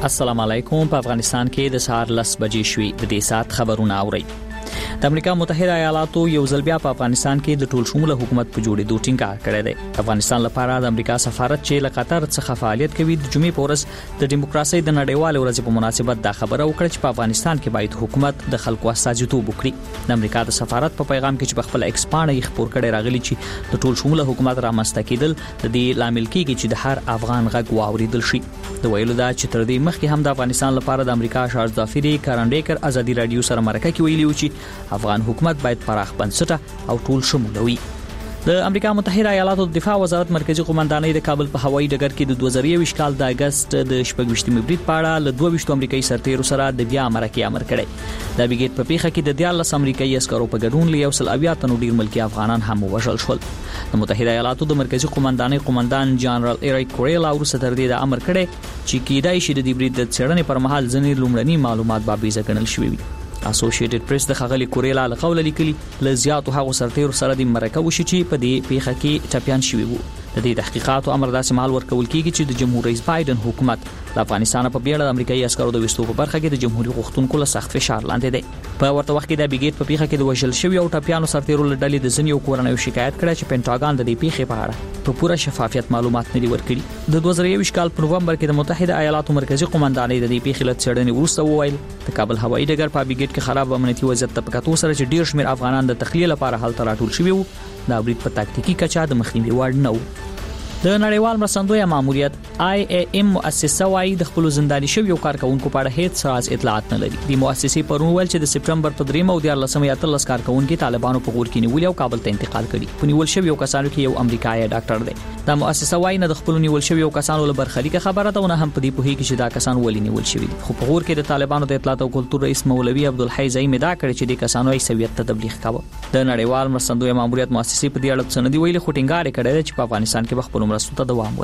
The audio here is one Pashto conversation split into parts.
السلام علیکم. په افغانستان کې د سهار 10 بجې شوي. د دې سات خبرونه اورئ. د امریکا متحده ایالاتو یو ځل بیا په افغانستان کې د ټول شموله حکومت په جوړېدو ټینګار کړی دی. افغانستان لپاره د امریکا سفارت چې له قطر څخه فعالیت کوي د جمعې په ورځ د دیموکراسي د نړیوال ورځ په مناسبت دا خبره وکړه چې په افغانستان کې باید حکومت د خلکو استازیتوب وکړي. د امریکا د سفارت په پیغام کې چې په خپل ایکس باندې خبر کړي راغلي چې د ټول شموله حکومت رامنځته کېدل د دې لامل کېږي چې د هر افغان غږ واوریدل شي. د ویلو دا چې تر دې مخکې هم د افغانستان لپاره د امریکا شاه ظافری کارنډیکر ازادي رادیو سره مرکه کې ویلي و چې افغان حکومت باید پراخ بنسټه او ټول شموله وي. د امریکا متحده ایالاتو د دفاع وزارت مرکزی قومندانۍ د کابل په هوایي ډګر کې د 2023 کال د اگست د 28 برید په اړه له 22 امریکایي سرتیرو سره د بیا مرکه امر کړی. د بیګیټ په پیښه کې د 14 امریکایي عسکرو په ګډون له 180 تنو ډیر ملکی افغانان هم وژل شول. د متحده ایالاتو د مرکزی قومندانۍ قومندان جنرال ایریک کوریلا ورسره تر دې د امر کړی چې کېدای شي د دې برید د څېړنې پر مهال ځینې لومړني معلومات بابیزه ګڼل شوي وي. اسوسییټډ پریس د خغلی کوریلا له قوله لیکلي ل زیاتو هغو سرتیرو سره د مرکه وشي چې په دې پیښه کې ټپيان شوي وو. د دې تحقیقاتو امر داسې مهال ورکول کیږي چې د جمهور رئیس بایدن حکومت د افغانستان په بیړه د امریکایي عسکرو د وستو په برخه کې د جمهوریت غوښتونکو له سخت فشار لاندې دی. په ورته وخت کې د بیګیټ په پیښه کې د وژل شوی او ټپيانو سرتیرو له ډلې د ځینې کورنیو شکایت کړه چې پینټاګان د دې پیښې په اړه په پوره شفافیت معلومات نه دی ورکړي. د 2023 کال په نوومبر کې د متحده ایالاتو مرکزی قومندانۍ د دې پیښې له څېړنې وروسته وویل د کابل هوایي ډګر په بیګیټ کې خراب امنیتي وضعیت ته په کتو سره چې ډیر شمېر افغانان د تخلیه لپاره هلته راټول شوي وو دا برید په تاکتیکي کچا د مخنیوي وړ نه و. د نړیوال مرستندوی ماموریت IAM مؤسسه وايي د خپل زنداني شویو کارکونکو په اړه هیڅ راز اطلاعات نه لري. د مؤسسې پرون ویل چې د سپټمبر په 3 او 14 یا 13 کارکونکو طالبانو په غور کې نیول او کابل ته انتقال کړي. په نیول شویو کسانو کې یو امریکایي ډاکټر دی. دا مؤسسه وايي نه د خپل نیول شویو کسانو له برخلیک خبره ده نه هم په دې پوهیږي چې دا کسان ولې نیول شوي دي. خو په غور کې د طالبانو د اطلاعات او کلتور رئیس مولوي عبدالحی زعیم دا کړی چې د کسانو عیسویت ته تبلیغ کاوه. د نړیوال مرستندوی ماموریت مؤسسې په دې اړه څه نه دی ویلي خو ټینګار کړی چې په افغانستان کې خپل مرستو ته دوام ورکړي.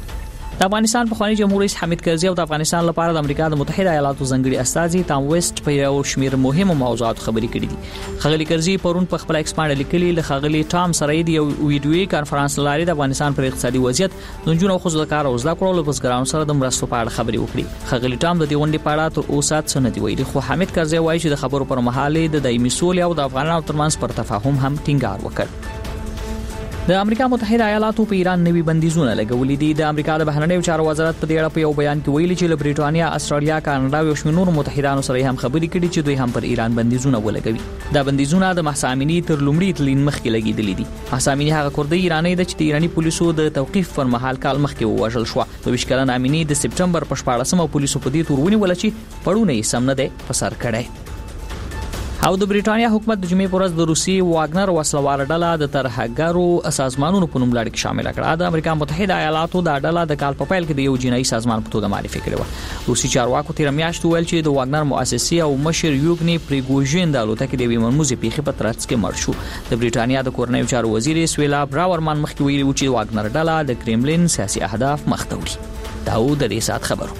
د افغانستان پخوانی جمهور رئیس حامد کرزي او د افغانستان لپاره د امریکا د متحده ایالاتو ځنګړي استازي تام ویسټ په یو شمېر مهمو موضوعاتو خبرې کړې دي. خغلی کرزي پرون په خپل ایکس باندې لیکلي له خغلی ټام سره د یو ویډیويي کانفرنس لاري د افغانستان پر اقتصادي وضعیت د جنونو خو ځکه او زده کړو له بزګرانو سره د مرستو په اړه خبرې وکړي. خغلی ټام د دې غونډې په اړه تر اوسه څه نه دی ویلي خو حامد کرزي وایي چې د خبرو پر مهال د دایمي سولې او د افغانانو ترمنځ پر تفاهم هم ټینګار وکړ. د امریکا متحده ایالاتو په ایران نوي بندیزونه لګولې دي. د امریکا د بهرنیو چارو وزارت په دې اړه په یو بیان کې ویلي چې له بریټانیا، استرالیا، کاناډا او شمېر نورو متحدانو سره هم خبرې کړي چې دوی هم پر ایران بندیزونه ولګوي. دا بندیزونه د محسا امینی تر لومړي تلین مخکې لګیدلې دي. محسا امینی هغه کورد ایرانی د چې د ایرانی پولیسو د توقيف پر مهال کال مخکې ووژل شو. د 20 کلن امینی د سپټمبر په 14مه پولیسو په دې تور ونیول چې پړونه یې سم نه ده په سر کړی. او د بریټانیا حکومت د جمعې پر ورځ د روسي واګنر وسلوال ډله د ترهګرو سازمانونو په نوم لړ کې شامل کړه. د امریکا متحده ایالاتو د ډله د کال په پیل کې د یو جنایي سازمان په توګه معرفي کړی و. روسي چارواکو تیر میاشت ویل چې د واګنر مؤسسي او مشر یوګني پریګوژین د الوتکې د ویمنموزي پیښې په ترڅ کې مړ شو. د بریټانیا د کورنیو چارو وزیر سویلا براورمان مخکې ویلي و چې واګنر ډله د کرملین سیاسي اهداف مخ ته وړي. دا و د دې سات خبرو.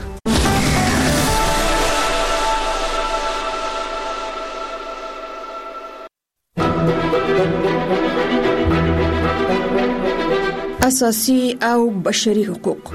اساسي او بشري حقوق.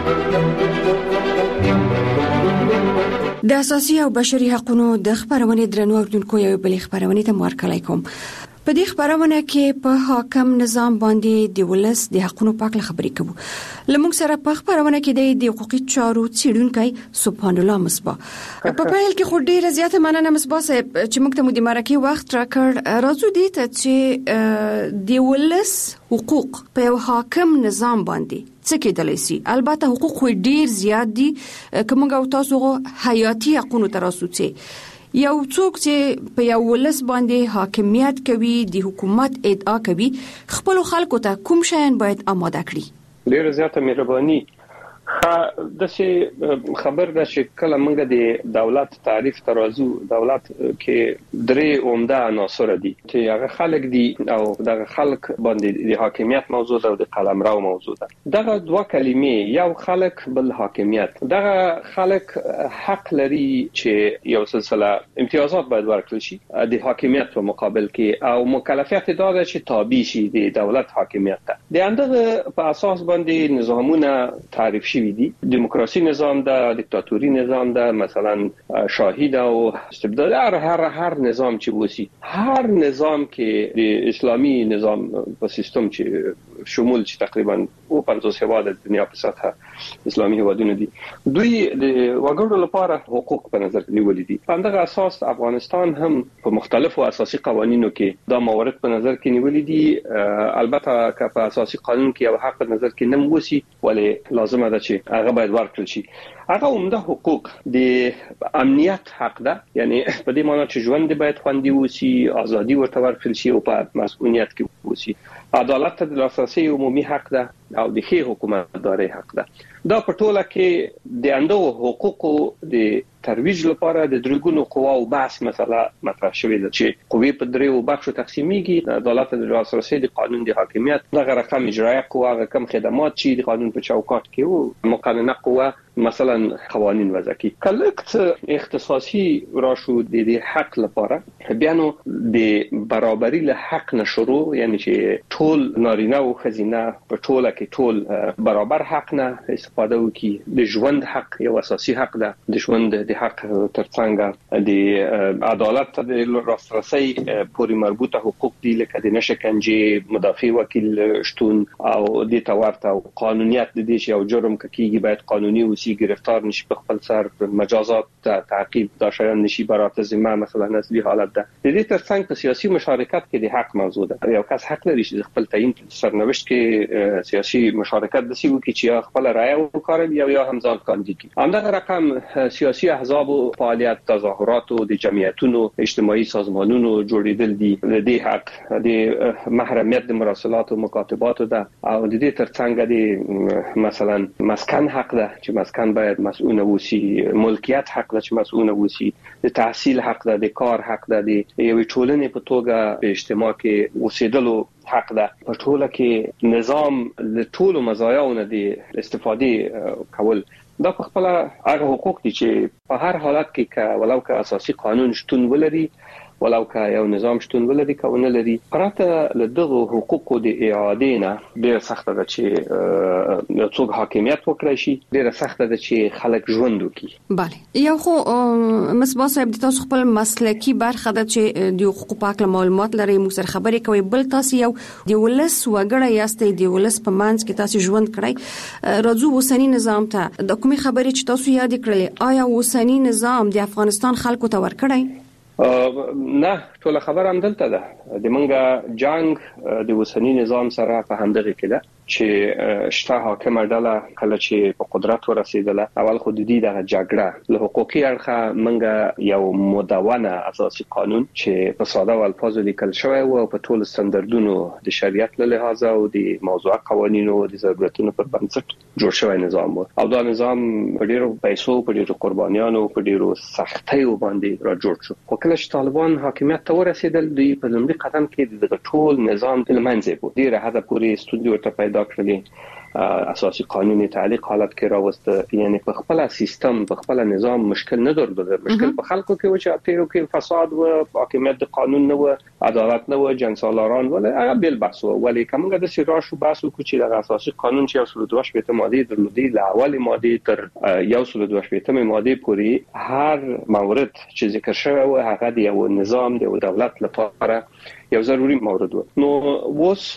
د اساسي او بشري حقوقو د خبرونې درنو اوردونکو یو بل خبرونه ته مارکلای کوم. په دې خبرونه کې په حاکم نظام باندې د ولس د حقوقو په اړه خبرې کوو. لمونږ سره په خبرونه کې د حقوقي چارو څېړونکی سبحان الله مصباح. په پیل کې خو ډیره زیاته مننه مصباح صاحب چې موږ ته مو د مرکه وخت راکړ. راځو دې ته چې د ولس حقوق په یو حاکم نظام باندې څه کېدلی سي. البته حقوق خو ډیر زیات دي کومه او تاسو حیاتي حقوقو تراسو چې یو څوک چې په یو ولس باندې حاکمیت کوي د حکومت ادعا کوي خپل خلکو ته کوم شیان باید آماده کړي. ډیر زیاته مهرباني. د څه خبر ده چې کله موږ د دولت تعریف ترازو دولت کې درې عمده عناصر دي چې هغه خلک دي او دغه خلک باندې د حاکمیت موضوع ده او د قلمرو موضوع ده. دغه دوه کلمې یو خلک بل حاکمیت. دغه خلک حق لري چې یو سلسله امتیازات باید ورکړل شي د حاکمیت په مقابل کې او مکلفیت دا ده چې تابع شي د دولت حاکمیت ته. د اندغه په اساس باندې نظامونه تعریف شي شوی دي. دیموکراسي نظام ده، دیکتاتوري نظام ده، مثلا شاهی ده او استبداد، هر نظام چې وسی، هر نظام کې د اسلامي نظام په سیستم چې شمول چې تقریبا 50 هیواد د دنیا په سطح اسلامي هیوادونه دي، دوی د وګړو لپاره حقوق په نظر کې نیولي دي. په همدغه اساس افغانستان هم په مختلفو اساسي قوانینو کې دا موارد په نظر کې نیولي دي. البته که په اساسي قانون کې یو حق په نظر کې نه وسی، ولی لازمه ده چې هغه باید ورکړل شي. هغه عمده حقوق د امنیت حق ده، یعنی په دې معنی چې ژوند باید خوندي وسی، ازادي ورته ورکړل شي او په مسؤلیت کې وسی. عدالت ته د لاسرسي عمومي حق ده او د ښه حکومتداري حق ده. دا په ټوله کې د اندو حقوقو د ترویج لپاره د درګونو قواو بحث مسله مطرح شوې ده چې قوی په دریو بخشو تقسیمیږي: عدالت د لاسرسي، د قانون د حاکمیت، دغه رقم اجرایه قوه، هغه کم خدمات چې د قانون په چوکاټ کې او مقننه قوه مثلا قوانین وضع کی. کله چې اختصاصي راشو د حق لپاره بیا نو د برابرۍ له حق نشرو، یعنی چې ټول نارینه او ښځینه په ټوله کې ټول برابر حق نه استفاده وکړي. د ژوند حق یو اساسي حق ده، د ژوند د حق ترڅنګ د عدالت د لاسرسي پورې مربوطه حقوق دي، لکه د نشکنجه، مدافع وکیل شتون او د تورته قانونیت د دې چې یو جرم کیږي باید قانوني وسی، گرفتار نشي، په خپل سر مجازات تعقیب دا شایان نشي، برات ذمه مثلا اصلي حالت ده. د دې ترڅنګ په سیاسي مشارکت کې د حق موضوع ده. یو کس حق لري چې خپل تعیین سرنوشت کې سیاسي مشارکت د سی وکړي چې خپل رائے وکړي یا هم ځان کاندید کړي. همدغه رقم سیاسي احزاب او فعالیت، تظاهرات او د جمعیتونو، اجتماعي سازمانونو جوړیدل دي. د حق د محرمیت د مراسلات او مکاتبات ده او د دې ترڅنګ د مثلا مسکن حق ده چې مسکن باید مسئول وسی، ملکیت حق ده چې مسئول وسی، د تحصیل حق ده، د کار حق ده، د یوې ټولنې په توګه په اجتماع کې اوسېدلو حق ده. په ټوله کې نظام له ټولو مزایاونو د استفاده کول دا په خپل هغه حقوق دي چې په هر حالت کې ولو که اساسي قانون شتون ولري، ولو که یو نظام شتون ولري که ونه لري، پرته له دغه حقوقو د اعاده نه ډېر سخت ده چې څوک حاکمیت وکړي شي، ډېر سخت ده چې خلک ژوند وکړي. بله، یو خو مصباح صاحب د تاسو خپل مسلکی برخه ده چې د حقوقو په اړه معلومات لري، موږ سره خبرې کوي. بل تاسو یو د ولس وګړی یاستئ، د ولس په منځ کې تاسو ژوند کړئ. راځو اوسنی نظام ته. د کومې خبرې چې تاسو یاد کړلې، آیا اوسنی نظام د افغانستان خلکو ته ورکړی؟ نه، ټول خبر هم دلته ده. د منګه جنگ د وسنی نظام سره په همدغه کې ده چې شته حاکم ډله کله چې په قدرت ورسېدله، اول خو د دې د جګړه له حقوقي اړخه منګه یو مدونه اساسي قانون چې په ساده او الفاظو لیکل شوی او په ټول ستاندردونو د شریعت له لحاظه او د موضوع قوانینو او د ضرورتونو پر بنسټ جوړ شوی نظام و. او دا نظام په ډیرو پیسو، په ډیرو قربانیانو، په ډیرو سختیو باندې را جوړ شو. خو کله چې طالبان حاکمیت ته ورسېدل، دوی په لومړي قدم کې د ټول نظام له منځه بو ډیره حد پورې ستونزې ورته پیدا کړلې. اساسي قانوني تعلیق حالت کې راوسته، یعنی په خپل سیستم، په خپل نظام مشکل نه درلوده. مشکل په خلکو کې و چې تیرو کې فساد و، حاکمیت د قانون نه و، عدالت نه و، جنسالاران ولا هغه بل بحث و. ولی کومه د سیراشو بحث وکړي چې د اساسي قانون چې 122 ماده درلودي، له اول ماده تر 122 ماده پورې هر مورد چې ذکر شوی و هغه د یو نظام، د یو دولت لپاره یو ضروری مورد و. نو اوس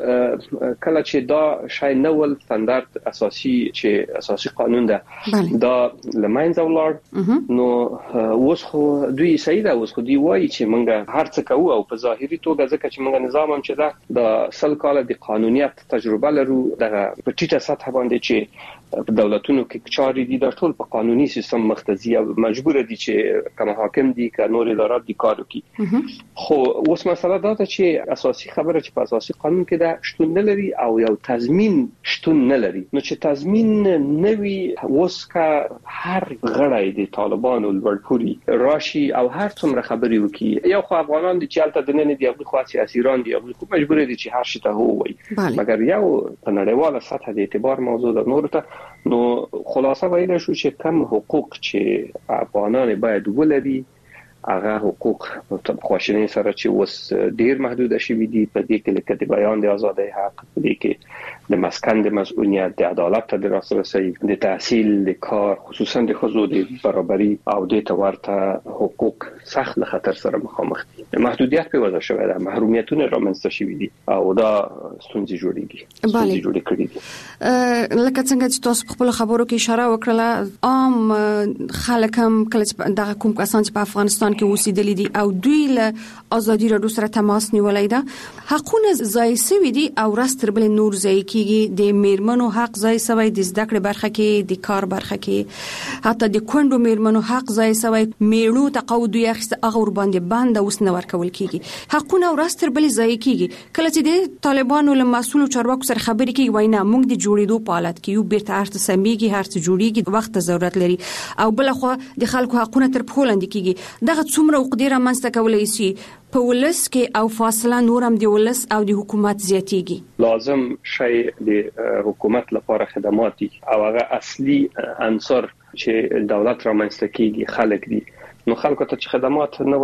کله چې دا شای نو ستاندرد اساسي چې اساسي قانون ده دا لمنځه ولاړ، نو اوس خو دوی سیده اوس خو دی وایي چې موږ هر څه کوو او په ظاهري توګه ځکه چې موږ نظام هم چې ده د 100 کال د قانونیت تجربه لرو، دغه په ټیټه سطح باندې چې په دولتونو کې چاري دي د ټول په قانوني سیستم مختزي او مجبور دي چې کوم حاکم دي که نور ادارات دي کار وکړي. خو اوس مسله دا ده چې اساسي خبره چې په اساسي قانون کې ده شتون نه لري او یو تضمین شتون نه لري. نو چې تضمین نوي اوس که هر غړی د طالبانو لوړپوړي راشي او هر څومره خبري وکړي، یو خو افغانان دي چې الته د نن دی، خو سیاسيران دي، خو مجبور دي چې هر شي ته هو وایي، مګر یو په نړیواله سطح د اعتبار موضوع ده. نور ته نو خلاصه ویل شو چې کم حقوق چې افغانان باید ولري، هغه حقوق په خواشینۍ سره چې اوس ډیر محدود شوي دي. په دې کې لکه د بیان د ازادۍ حق، په دې کې د مسکن د مسؤلیت، د عدالت ته د لاسرسي، د تحصیل، د کار، خصوصا د ښځو د برابري او د ورته حقوق سخت له خطر سره مخامخ دي. محدودیت په وجه شوی ده، محرومیتونه رامنځته شوي دي او دا ستونزې جوړې کړي دي. لکه څنګه چې تاسو خپل خبرو کې اشاره وکړه، عام خلک هم کله دغه کوم کسان چې په افغانستان کې اوسېدلي دي او دوی له ازادي راډیو سره تماس نیولای ده، حقونه ضایع شوي دي او راستر بل نور ضایع کیږي. د میرمنو حق ضایع شوی، د زده کړې برخه کې، د کار برخه کې، حتی د کونډو میرمنو حق ضایع شوی، میړو تقاعد یې اخیسته هغه ور باندې بند اوس نه ورکول کیږي. حقونه راستر بل ضایع کیږي. کله چې د طالبانو له مسؤل چارواکو سره خبرې کوي وایي نه موږ د جوړېدو په حالت کې یو، بیرته هرڅه سمېږي، هرڅه جوړېږي، وخت ضرورت لري او بل خو د خلکو حقونه تر پښو لاندې کیږي. دغه څومره وقدره منځته کولای شي په ولس کې او فاصله نورم دی ولس او د حکومت زیاتېږي. لازم شي د حکومت لپاره خدمات دي او هغه اصلي عنصر چې دولت را منځته کیږي خلک دي. نو خلکو ته چې خدمات نه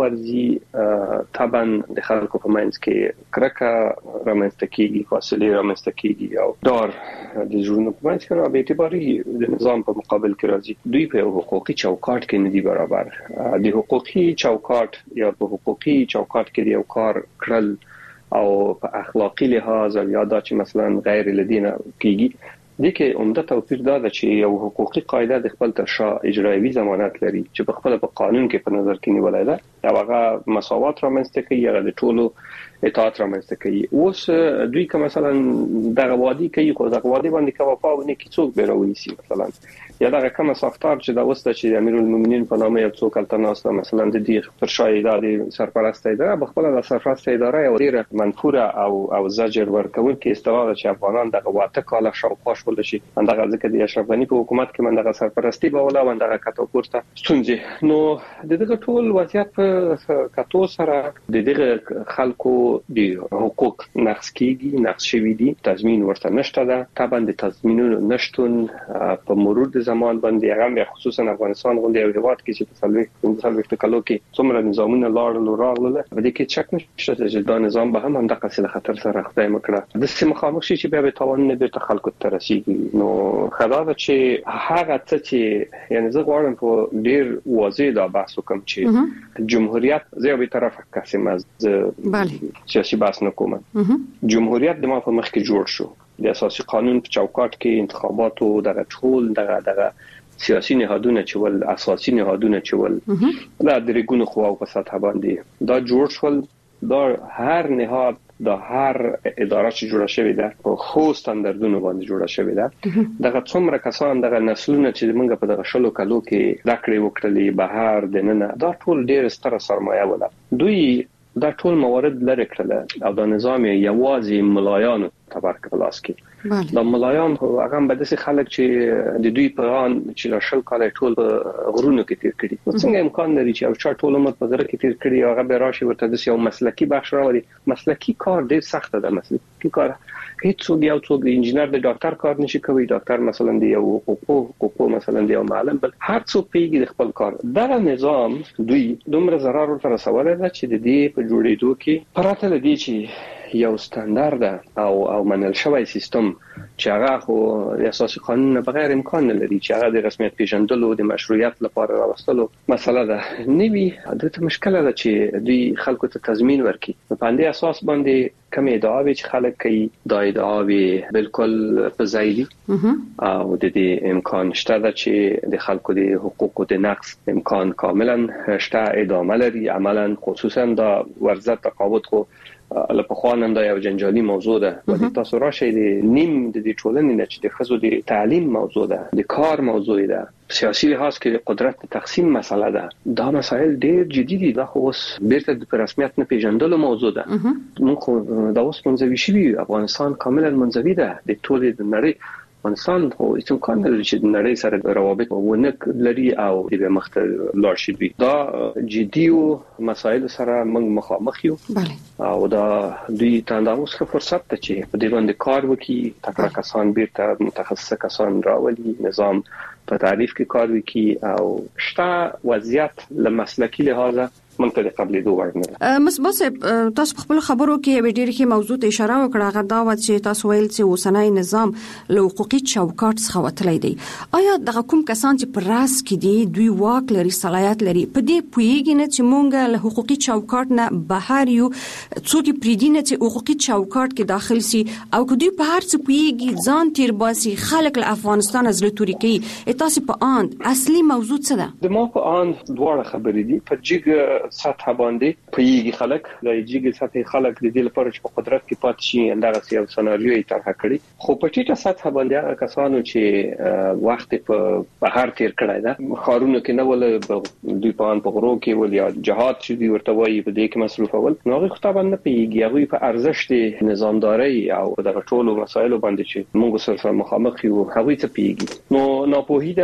ورځي طبعا د خلکو په منځ کې کرکه را منځته کیږي، فاصله را منځته کیږي او دار د ژوند په منځ کې را به اعتباري د نظام په مقابل کې راځي. دوی په حقوقي چوکاټ کې نه دي برابر. د حقوقي چوکاټ یا په حقوقي چوکاټ کې یو کار کړل او په اخلاقی لحاظ یا دا چې مثلا غیر لدینه کیږي، دغه عمده توپیر دا ده چې یو حقوقي قاعده د خپل تر شا اجرایي ضمانت لري چې په خپل په قانون کې په نظر کې نیولای ده او هغه مساوات رامنځته کوي، هغه د ټولو اطاعت رامنځته کوي. اوس دوی که مثلا دغه وادي کوي خو دغه وادي باندې کوفا ونه کی څوک به راوېسي، مثلا یا دغه کوم ساختار چې دا وسته چې امیرالمؤمنین په نامه یو څوک التناس مثلا د دې پر شا ادارې سرپرست اداره بخپل د سرپرست اداره او ډیره منفوره او زجر ورکول کې استفاده چې افغانان دغه واته کاله شاوخوا شول شي. دغه ځکه د اشرف غنی په حکومت کې دغه سرپرستی به ولا دغه کتو پورته ستونزې. نو دغه ټول وضعیت په کتو سره دغه خلکو د حقوق نقض کیږي، نقض شوی دي، تضمین ورته نشته ده. طبعا د تضمینونو نشټون په مرور د زمان باندې هغه خصوصا افغانستان غونډه یو هیواد کې چې په څلوېښت کلو کې څومره نظامونه لاړل په دې کې چک نشته چې دا نظام به هم دغه څه خطر سره خدای مکړه د سیمه خاموش شي چې به توان نه بیرته خلکو ته رسیږي. نو خدای چې هغه څه چې یعنی زه غواړم په ډیر واضح دا بحث وکم چې جمهوریت زه به طرفه قسم از سیاسي بحث نه کوم. جمهوریت د ما په مخ کې جوړ شو د اساسي قانون په چوکاټ کې انتخابات او دغه ټول دغه سیاسي نهادونه چې ول اساسي نهادونه چې ول دا د ریګونو خو په سطح باندې دا جوړ شول. دا هر نهاد د هر اداره چې جوړه شوې ده په خو ستاندردونو باندې جوړه شوې ده. دغه څومره کسان دغه نسلونه چې موږ په دغه شلو کلو کې راکړې وکړلې بهر دننه دا ټول ډېر ستره سرمایه ولا دوی دا ټول موارد لري کړل او د نظام یوازې ملایانو تبارک پلاس کې د ملایان هغه به د خلک چې د دوی په ان چې راشل کال ټول غرونو کې تیر کړي. څنګه امکان لري چې او ټول عمر په غره کې تیر کړي هغه به راشي ورته د یو مسلکی بخش راوړي. مسلکی کار ډیر سخت ده. مسلکی کار هیڅ څوک د انجینر د ډاکټر کار نشي کوي. ډاکټر مثلا دی یو حقوق مثلا دی یو معلم بل هر څوک پیږي خپل کار. دا نظام دوی دومره ضرر ورته رسولای دا چې د دې په جوړېدو کې پراته لدی چې یو ستاندرد او منل شوی سیستم چې هغه خو د اساسي قانون نه بغیر امکان نه لري چې هغه د رسمیت پیژندلو د مشروعیت لپاره راوستلو مسله ده. نوی عادت مشکله ده چې دوی خلکو ته تضمین ورکړي. په باندې اساس باندې کوم ادعاوی چې خلک کوي دا ادعاوی بالکل په ځای دي او د دې امکان شته ده چې د خلکو د حقوقو د نقض امکان کاملا شته ادامه لري. عملا خصوصا دا ورزت تقاعد خو لکه خوانم دا یو جنجالي موضوع ده. ولی تاسو راشي د نیم د دې ټولنې نه چې د خزو د تعلیم موضوع ده، د کار موضوع ده، سیاسي لحاظ کې د قدرت تقسیم مسله ده. دا مسائل ډېر جدي دي. دا خو اوس بیرته د رسمیت نه پیژندلو موضوع ده. موږ خو دا اوس منځوي شوی افغانستان کاملا منځوي ده د ټولې د نړۍ. افغانستان خو هیڅ امکان نه لري چې د نړۍ سره روابط ونه لري او د مخته لاړ شي. دوی دا جدي او مسایل سره موږ مخامخ یو او دا دوی ته دا اوس فرصت ته چې په دې باندې کار وکړي. تکړه کسان بیرته متخصص کسان راولي، نظام په تعریف کې کار وکړي او شته وضعیت له مسلکی لحاظه موږ ته قبلې دوه ورنه. بس تاسو خپل خبرو کې ډېر کې موضوع ته اشاره وکړه غدا چې تاسو ویل چې اوسنۍ نظام له حقوقي چوکاټ څخه وتلی دی. آیا دغه کوم کسان چې پر راس کې دي دوی واک لري صلاحیت لري په دې پوهیږي نه چې مونږ له حقوقي چوکاټ نه بهر یو څوک پریدینه چې حقوقي چوکاټ کې داخل سي او که دوی په هر څه پوهیږي ځان تیر باسي خلک له افغانستان از لتوري کوي تاسو په آن اصلي موضوع څه ده؟ د ما په آن دواړه خبرې دي. په جګ سطح باندې پوهیږي خلک د جګ سطح خلک د دې لپاره چې په قدرت کې پات شي اندغه یو سناریو یې طرح کړی خو په ټیټه سطح باندې هغه کسانو چې وخت په بهر تیر کړی دا خارونه کې نه ول دوی په ان په غرو کې ول یا جهاد چې دوی ورته وایي په دې کې مصروف ول نو هغه خطاب نه پیږي هغه په ارزښت نظامداري او دغه ټولو مسایلو باندې چې موږ سره مخامخ یو هغه ته پیږي نو ناپوهی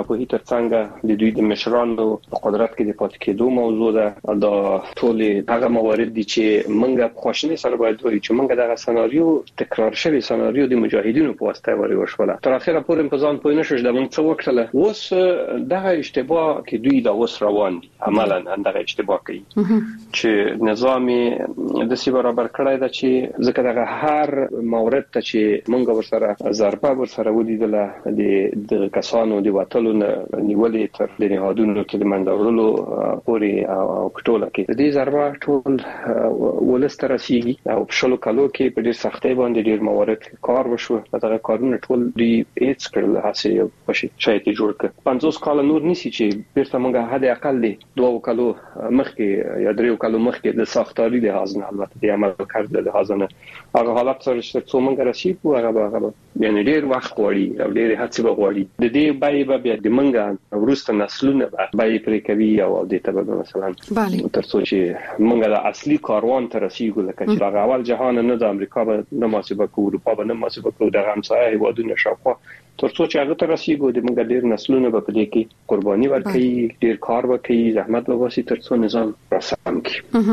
ترڅنګ د دوی د مشرانو په قدرت کې د پاتې کېدو موضوع ده دا ټول هغه موارد دي چې موږ خوشنه سره باید وایو چې موږ دغه سناریو تکرار شوی سناریو د مجاهدینو په واسطه وري وشوله تر اخره پورې په ځان پوه نه شو د موږ څه وکړه اوس دغه اشتباه کې دوی دا اوس روان دي عملاً دغه اشتباه کوي چې نظامي د سی برابر کړای دا چې ځکه دغه هر مورد ته چې موږ ورسره ضربه ورسره ولیدله د کسانو د وټلو نیولې تر د نهادونو کې د منځورلو پوري او کټوله کې د دې ضربه ټول ولستر رسیدي او په شلو کالو کې په ډېر سختۍ باندې ډېر موارد کار وشو دغه کارونه ټول دی هیڅ کړل هڅه پښې شاید جوړ کړ 50 کال نور نسی چې بیرته موږ حد اقل دی 2 کالو مخکې یا 3 کالو مخکې د ساختاري د حزن البته د عمل کړل د حزن هغه حالت سره چې څومره رسیدو هغه یعنی ډېر وخت غواړي او ډېر هڅه غواړي د دې بای بیا د منګه ورسته نسلونه بای پرې کوي او د تبدل مثلا ترڅو چې منګه د اصلي کاروان ته رسیدو لکه چې هغه اول جهان نه د امریکا به نه محاسبه کوي اروپا به نه محاسبه کوي د همسایه هیوادونو شاوخوا ترڅو چې هغه ته رسیدو د منګه ډېر نسلونه به په دې کې قرباني ورکړي ډېر کار وکړي زحمت وباسي ترڅو نظام راسم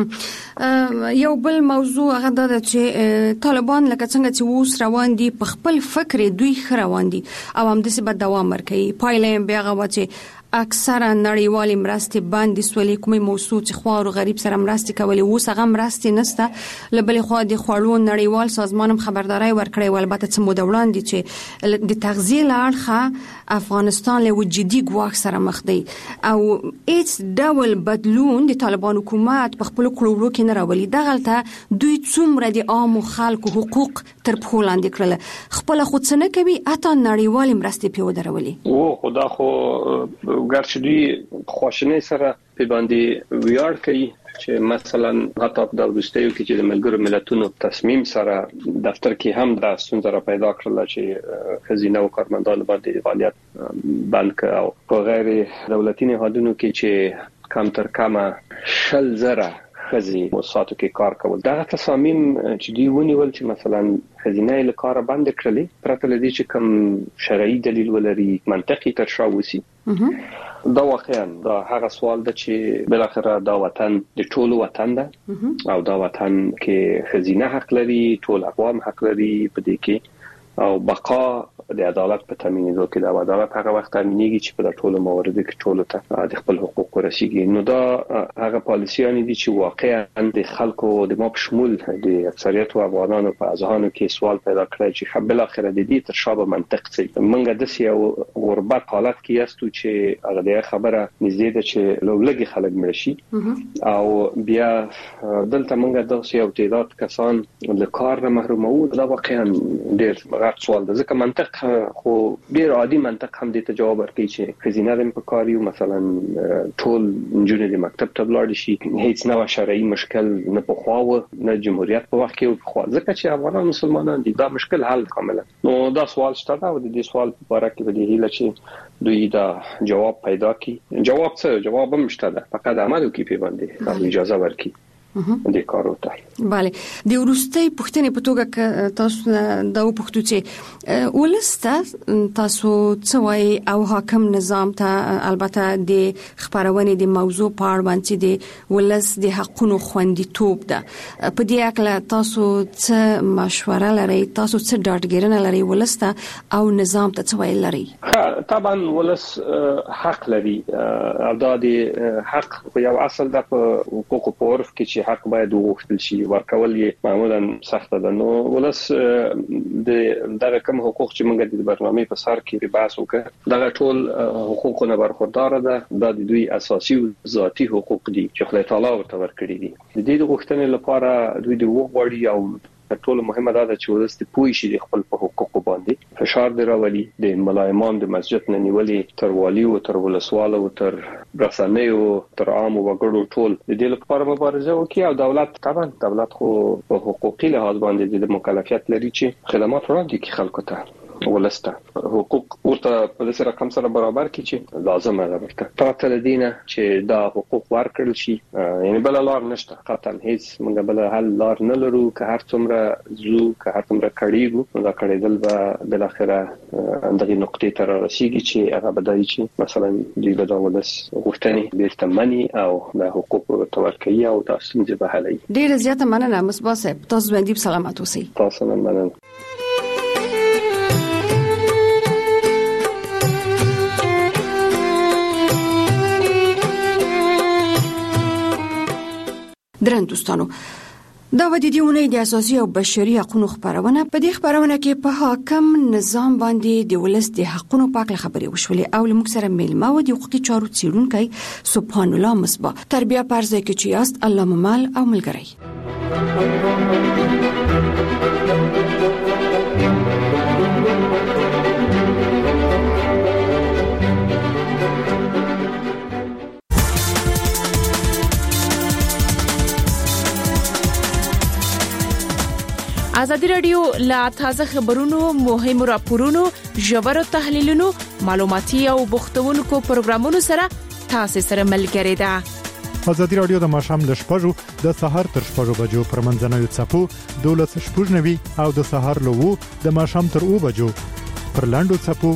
کړي یو بل موضوع هغه د چې طالبان لکه څنګه چې اوس روان دي په خپل فکر دوی روان دي او هم د څه به دوام ورکړي پایله بیا غوا چې اکثره نړیوالي مرستې باندې سولې کومې موضوع چې خوار او غریب سره مرستې کولې اوس هغه مرستې نشته لبل خو د خوړو نړیوال سازمان هم خبرداري ورکړې ول البته چې مو وړاندې چې د تغذیه لارخه افغانستان له جدي ګواښ سره مخ دی او هیڅ ډول بدلون د طالبان حکومت په خپل کړورو کې نه راولي دغلته دوی څومره د عام خلکو حقوق تر پښو لاندې کړل خپل خود څه نه کوي اته نړیوالي مرستې په ودرولي او خدا خو ګرځي دوی خوشنه سره په باندې ویار کوي چې مثلا حتی د ورستیو کې چې د ملګرو ملتونو تصمیم سره دفتر کې هم د ستونزې پیدا کړل چې خزینه او کارمندان باندې فعالیت بند کړ او په غیر دولتي نهادونو کې چې کم تر کمه 100,000 خزي موسساتو کې کار کول دا تصامیم چې دی ونیول چې مثلا خزینه له کار بند کړلې پرته لدی چې کوم شرعي دلیل ولري منطقي ترشا وسی دا واقعا دا هغه سوال ده چې بل اخر دا وطن د ټولو وطن ده او دا وطن کې خزینه حق لري ټول اقوام حق لري په دې کې او بقا د عدالت په تامینېدو کې د عدالت هغه وخت تامینېږي چې په ټولو مواردو کې ټولو ته د خپل حقوق ورسیږي نو دا هغه پالیسیانی دي چې واقعا د خلکو د ما په شمول د اکثریت افغانانو په اذهانو کې سوال پیدا کړی چې بل اخر د دې تر شابه منطق څه منګه د سیاو غربت حالت کې یاستو چې هغه د خبره نږدې ده چې لوګي خلک مرشي او بیا دلته منګه د سیاو تعداد کسان له کار نه محرومو دا واقعا ډېر غټ سوال ده ځکه منطق خو ډیر عادي منطق هم د جواب ورکړي چې خزینه د پکاريو مثلا ټول انجونې د مکتب ته لاړ شي هیڅ نو شرعي مشکل نه په خواو نه جمهوریت په وخت کې په خوا ځکه چې افغانان مسلمانان دي دا مشکل حل کاملا نو دا سوال شته دا د دې سوال په اړه کې د هیله چې دوی دا جواب پیدا کړي جواب هم شته ده فقط عمل کوي په باندې اجازه ورکړي د کارو ته. bale د ورستۍ پښتنې په توګه تاسو دا وپوښتو چې ولسته تاسو څوای او حاکم نظام ته البته د خبرونه د موضوع په اړه باندې د ولس د حقونو خوندیتوب ده په دې اړه تاسو څه مشوره لرئ تاسو څه ډاډګیرنه لرئ ولسته او نظام ته څوای لرئ؟ طبعا ولس حق لري او دا د حق یو اصل د حقوق په عرف کې چې حق باید وغوښتل شي ورکول یې معمولا سخت ده. نو ولس د دغه کوم حقوق چې موږ د برنامه په سر کې بحث وکړ دغه ټول حقوقونه برخوردار ده د دوی اساسي او ذاتي حقوق دي چې خدای تعالی ورته ورکړي دي. د دې غوښتنې لپاره دوی د وغوړي او ټول مهمه ده چې ولس د پوي شي د خپل په حقوقو باندې فشار دی راولي د ملایمان د مسجد نه نیولې تر والی او تر ولسوال او تر رسنۍ او تر عام وګړو ټول د دې لپاره مبارزه وکړي او دولت خو په حقوقي لحاظ باندې د مکلفیت لري چې خدمات وړاندې کړي خلکو ته ولسته حقوق ورته په دې رقم سره برابر کړي چې لازمه ده ورته پاتې لدينه چې دا حقوق ورکړل شي یعنی بل لار نشته قطعا هیڅ موږ بل حل لار نه لرو که هر څومره زو که هر څومره کړيګو دا کړیدل به بل اخره دغه نقطې ته رسیږي چې هغه بدایي چې مثلا د ولس غوښتنې بیرته مني او د حقوق تورکي او تاسو به حلي. ډیر زیاته مننه مصباح صاحب تاسو باندې سلامات اوسئ. تاسو مننه. درن دوستانو دا و د دیونه د اساسي او بشري حقوقو خبرونه په دې خبرونه کې په حاکم نظام باندې د ولس د حقوقو په اړه خبرې وشولې او لمک سره میلمه و د حقوقي چارو څیړونکي سبحان الله مصباح تربیه پرځای کې چې یاست الله ممال او ملګری. ازادي رادیو لا تازه خبرونو مهم راپورونو ژور تحلیلونو معلوماتي او بوختونکو پروګرامونو سره تاسو سره ملګری ده. ازادي رادیو د ماشام ل شپږو د سحر تر شپږو بجو پر منځنوي چپو 12:90 او د سحر له 2 د ماشام تر 2 بجو پر لاندو چپو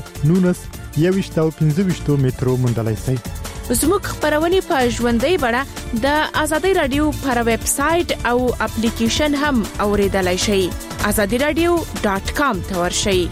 19:15 مترو مندلای سي. زموږ خبرونه په ژوندۍ بڼه د ازادي رادیو پر ویب سټ او اپلیکیشن هم اوریدلای شئ. azadiradio.com ته ورشئ.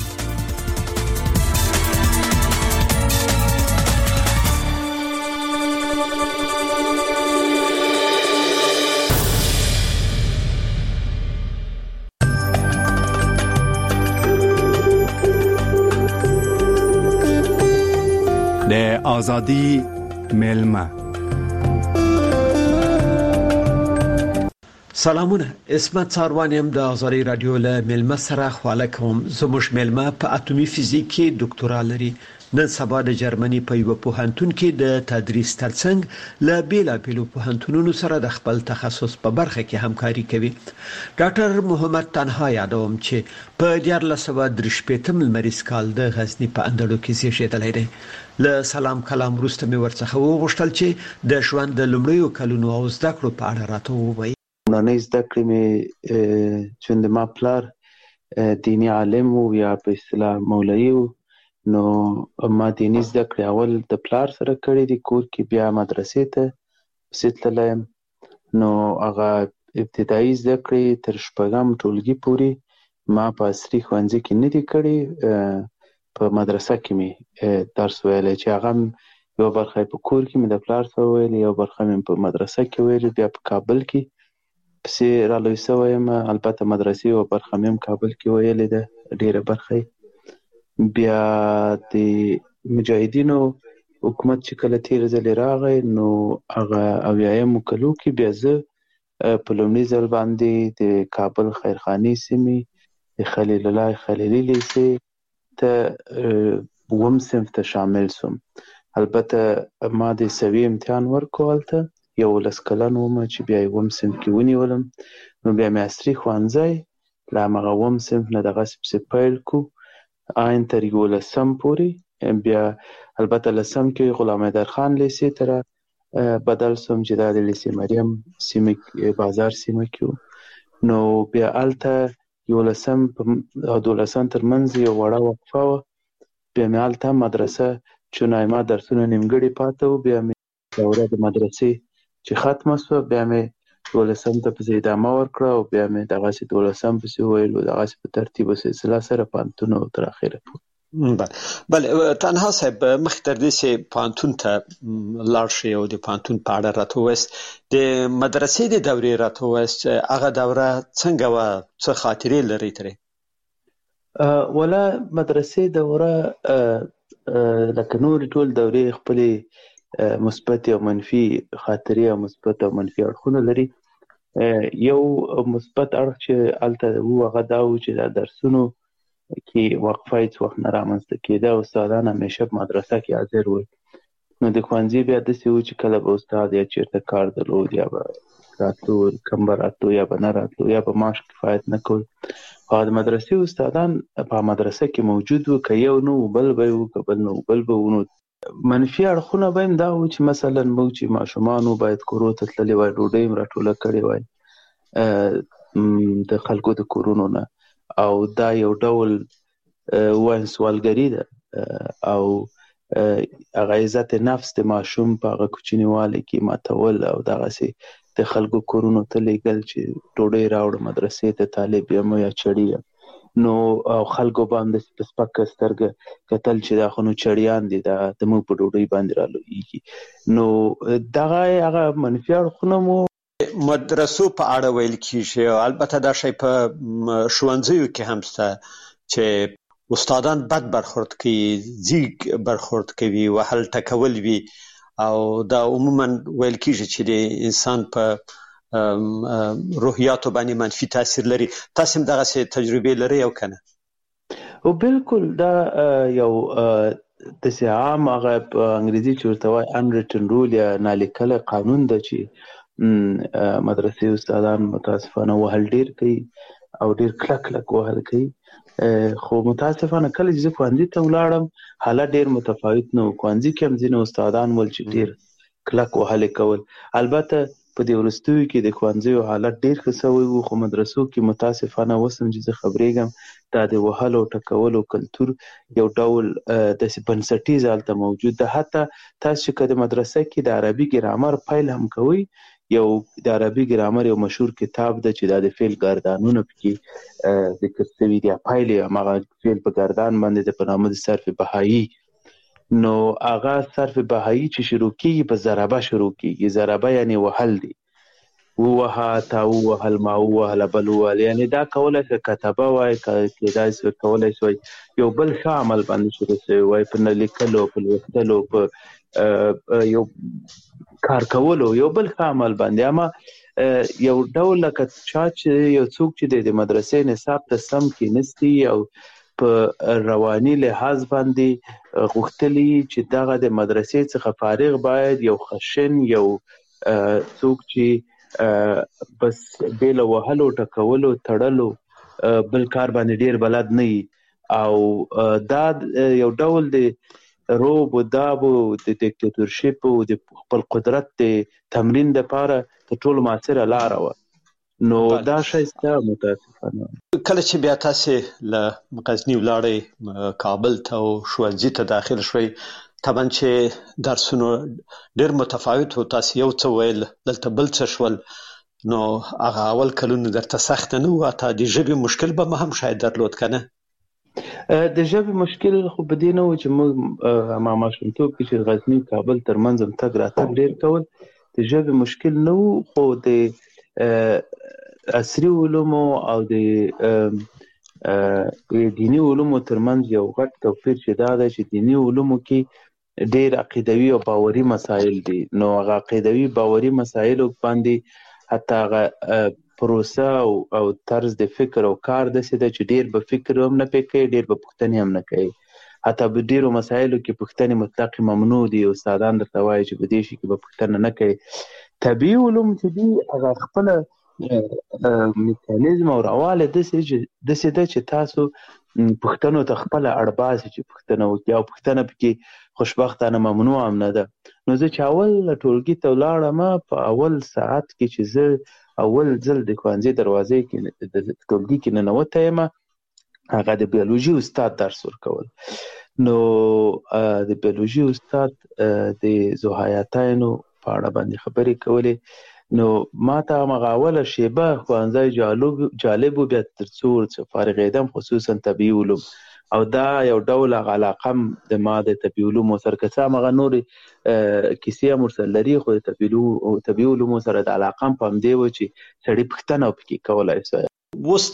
د ازادي میلمه سلامونه اسمت څاروانیم د ازادي رادیو له میلمه سره خواله کوم. زموږ میلمه په اتومي فزیک کې ډاکټورا لري. نن سبا د جرمني په یو پوهنتون کې د تدریس ترڅنګ له بیلابیلو پوهنتونونو سره د خپل تخصص په برخه کې همکاري کوي. ډاکټر محمد تنها یادوم چې په 1983 مریض کال د غزنی په اندړو کې زیږیدلی دی. له سلام کلام وروسته مې ورڅخه وغوښتل چې د ژوند د لومړیو کلونو او زده کړو په اړه راته ووایي. نانې زده کړې مې چې د ما پلار دینی عالم او یا په اصطلاح مولوی نو ما دینی زده کړې اول د پلار سره کړې دي کور کې بیا مدرسې ته وسیتلم نو هغه ابتدایي زده کړې تر شپږم ټولګي پورې ما په عصري ښوونځي کې نه دي کړې په مدرسه کې مې درس ویلی چې هغه یو برخه په کور کې مې د پلار سره ویلې یو برخه مې په مدرسه کې ویلې بیا په کابل کې پسې رالوی سوی یم البته مدرسې یو برخه مې هم کابل کې ویلې ده ډېره برخه بیا د مجاهدینو حکومت چې کله تیر ځلې راغی نو هغه اویایمو کلو کې بیا زه په لومړي ځل باندې د کابل خیرخانې سیمې د خلیل الله خلیلي لیسې ته وم صنف ته شامل سوم. البته ما د سوي امتحان ورکو هلته 11 کلن وم چې بیا یې وم صنف کې ونیولم نو بیا مې عصري ښوونځی له همغه وم صنف نه دغسې پسې پیل کړو آین تر 11 پورې بیا البته لسم کې غلام حیدرخان لیسې ته بدل سوم چې دا د لیسې مریم سیمه بازار سیمه کې نو بیا الته 11 او 12 ترمنځ یو وړه وقفه وه. بیا مې هلته مدرسه چونایما درسونه نیمګړي پاته وو. بیا مې دوره د مدرسې چې ختمه سوه بیا مې 12 ته پسې ادامه ورکړه او بیا مې دغسې 12 پسې وویل دغسې په ترتیب و سلسله سره پوهنتون او تر اخره پورې. بله تنها صاحب مخکې تر دې چې پوهنتون ته لاړ شئ او د پوهنتون په اړه راته ووایاست د مدرسې د دورې راته ووایاست چې هغه دوره څنګه وه، څه خاطرې لرئ ترې؟ ولا مدرسې دوره لکه نورې ټول دورې خپلې مثبت او منفي خاطرې او مثبت او منفي اړخونه لري. یو مثبت اړخ چې هلته وو هغه دا وو چې دا درسونو کې وقفه هیڅ وخت نه رامنځته کېده. استادان همیشه په مدرسه کې حاضر ول. نو د ښوونځي بیا داسې وو چې کله به استاد یا چېرته کار درلود یا به راتلو کم به راتلو یا به نه راتلو یا به معاش کفایت نه کول. او د مدرسې استادان په مدرسه کې موجود وو، که یو نه وو بل به وو، که بل نه وو بل به وو. نو منفي اړخونه به هم دا وو چې مثلا موږ چې ماشومان وو باید کورو ته تللي وای، ډوډۍ هم راټوله کړې وای د خلکو د کورونو نه، او دا یو ډول وایم سوالګري ده او هغه عزت نفس د ماشوم په هغه کوچنیوالي کې ماتول او دغسې د خلکو کورونو ته لیږل چې ډوډۍ راوړه مدرسې ته طالب یم یا چړي یم. نو او خلکو به هم داسې په سپکه سترګه کتل چې دا خو نو چړیان دي، دا زموږ په ډوډۍ باندې رالویږي. نو دغه هغه منفي اړخونه مو مدرسو په اړه ویل کیږي او البته دا شی په ښوونځیو کې هم شته چې استادان بد برخورد کوي، ځیږ برخورد کوي، وهل ټکول وي او دا عموما ویل کیږي چې د انسان په روحیاتو باندې منفي تاثیر لري. تاسو هم دغسې تجربې لرئ او که نه؟ او بالکل دا یو داسې عام هغه په انګریزي چې ورته وایي unwritten rule یا نالیکلی قانون ده چې مدرسې استادان متاسفانه وهل ډیر کوي او ډیر کلک کلک وهل کوي. خو متاسفانه کله چې زه ښوونځي ته ولاړم حالت ډیر متفاوت نه و. ښوونځي کې هم ځینې استادان ول چې ډیر کلک وهلې کول. البته په دې وروستیو کې د ښوونځیو حالت ډیر ښه سوی و، خو مدرسو کې متاسفانه اوس هم چې زه خبرېږم دا د وهلو ټکولو کلتور یو ډول داسې بنسټیز هلته موجود ده. حتی تاسو چې که د مدرسه کې د عربي ګرامر پیل هم کوئ، یو د عربي ګرامر یو مشهور کتاب ده چې دا د فعل ګردانونه پکې ذکر شوي دي. پیل یې هماغه فعل په ګردان باندې د په نامه د صرف بهایي. نو هغه صرف بهایي چې شروع کېږي په ضربه شروع کېږي. ضربه یعنې وهل دی، ووهه، تا ووهل، ما ووهله، بل ووهل. یعنې دا کولی شي کتبه وای، کېدای شي کولی شي یو بل ښه عمل باندې شروع شوی وای، په نه لیکلو، په لوستلو، په یو کار کولو، یو بل ښه عمل باندې. اما یو ډول لکه چا چې یو څوک چې د مدرسې نصاب ته سم کېنستی او په رواني لحاظ باندې غوښتلی چې دغه د مدرسې څخه فارغ باید یو خشن یو څوک چې بس بې له وهلو ټکولو تړلو بل کار باندې ډیر بلد نه وي، او دا یو ډول د روب و داب و د دیکتاتورشپ و د خپل قدرت د تمرین دپاره تر ټولو مؤثره لاره وه. نو دا شی شته متاسفانه. کله چې بیا تاسې له غزني ولاړئ کابل ته او ښوونځي ته داخل شوئ، طبعا چې درسونه ډېر متفاوت و، تاسې یو څه ویل دلته بل څه شول، نو هغه اول کلونه درته سخته نه وه؟ حتی د ژبې مشکل به هم شاید درلود که نه؟ د ژبې مشکل خو په دې نه و چې موږ ما ماشومتوب کې چې غزني کابل ترمنځ هم تګ راتګ ډېر کول، د ژبې مشکل نه و. خو د عصري علومو او د دیني علومو ترمنځ یو غټ توپیر چې دا ده چې دیني علومو کې ډېر عقیدوي او باوري مسایل دي. نو هغه عقیدوي باوري مسایلو باندې حتی هغه پروسه او طرز د فکر او کار داسې ده چې ډېر به فکر هم نه پې کوي، ډېر به پوښتنې هم نه کوي. حتی په ډېرو مسایلو کې پوښتنې مطلق ممنوع دي. استادان درته وایي چې په دې شي کې به پوښتنه نه کوي. طبیعي علوم چې دي هغه خپله میکانیزم او راواله د سې چې تاسو پښتنو ته خپل اړباز چې پښتنه وکي او پښتنه پکې خوشبختانه ممنوع هم نه ده. نو زه چې اول ټولګي ته ولاړم په اول ساعت کې چې زه اول ځل د ښوونځي دروازې کې د ټولګي کې ننوتی یم، هغه د بیولوژي استاد درس ورکول. نو د بیولوژي استاد د ذوحیاتینو په اړه باندې خبرې کولې. نو ما ته هغه اوله شیبه ښوونځی جالب و، بیا تر څو فارغېدم خصوصا طبیعي علوم، او دا یو ډول علاقه د ما د طبیعي علومو سره که څه هم هغه نورې کیسې هم ورسره لري، خو د طبیعي علومو سره د علاقه هم په همدې و چې سړي پوښتنه پکې کولی سو. اوس